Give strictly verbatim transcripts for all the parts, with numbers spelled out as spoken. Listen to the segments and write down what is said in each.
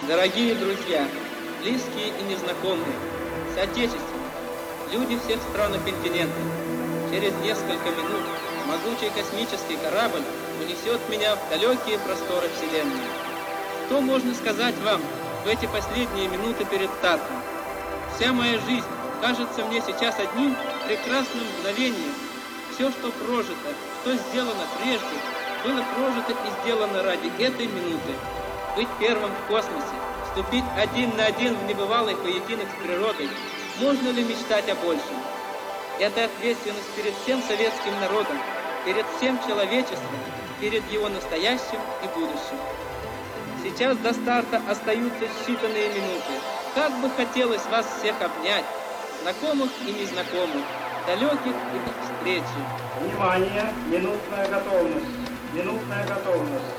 Дорогие друзья, близкие и незнакомые, соотечественники, люди всех стран и континентов, через несколько минут могучий космический корабль унесет меня в далекие просторы Вселенной. Что можно сказать вам в эти последние минуты перед стартом? Вся моя жизнь кажется мне сейчас одним прекрасным мгновением. Все, что прожито, что сделано прежде, было прожито и сделано ради этой минуты. Быть первым в космосе, вступить один на один в небывалый поединок с природой, можно ли мечтать о большем? Это ответственность перед всем советским народом, перед всем человечеством, перед его настоящим и будущим. Сейчас до старта остаются считанные минуты. Как бы хотелось вас всех обнять, знакомых и незнакомых, далеких и до встречи. Внимание! Минутная готовность. Минутная готовность.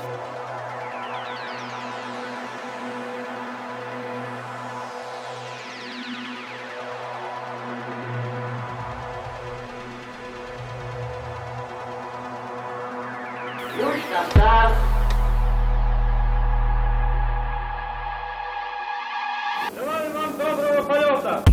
Желаю вам доброго полета!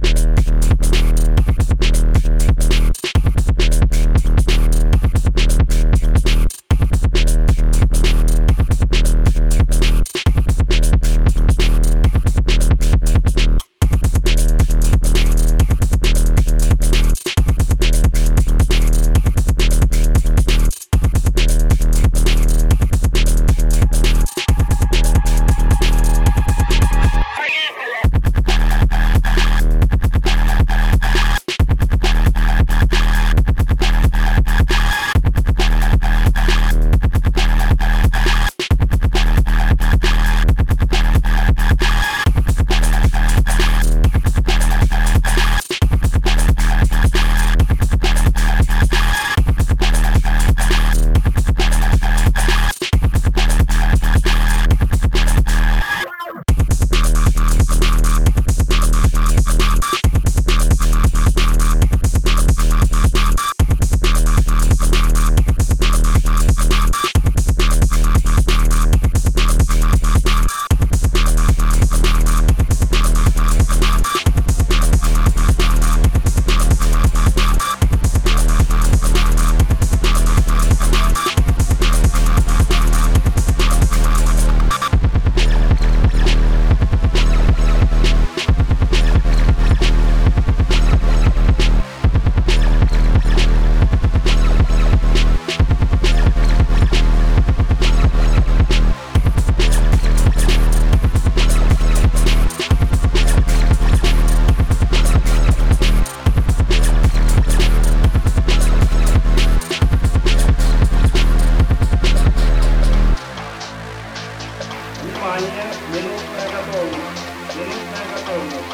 Внимание! Минутная готовность. Минутная готовность.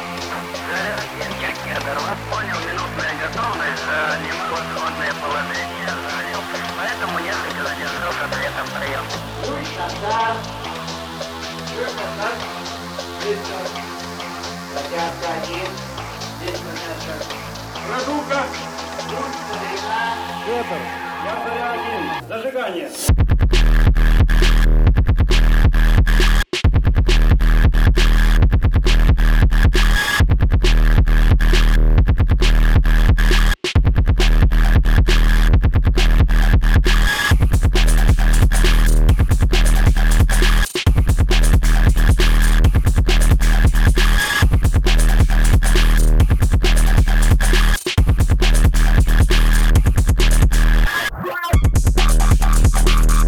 Я вас понял, минутная готовность, немалосходное положение. Поэтому несколько задержал с ответом прием. Ключ назад. Ключ назад. Быстро. Затяжка один. Здесь затяжка. Продувка. Ключ заряда. Петр. Я заря один. Зажигание. Wow!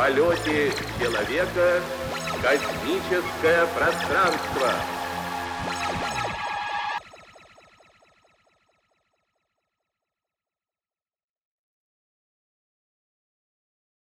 полете человека в космическое пространство.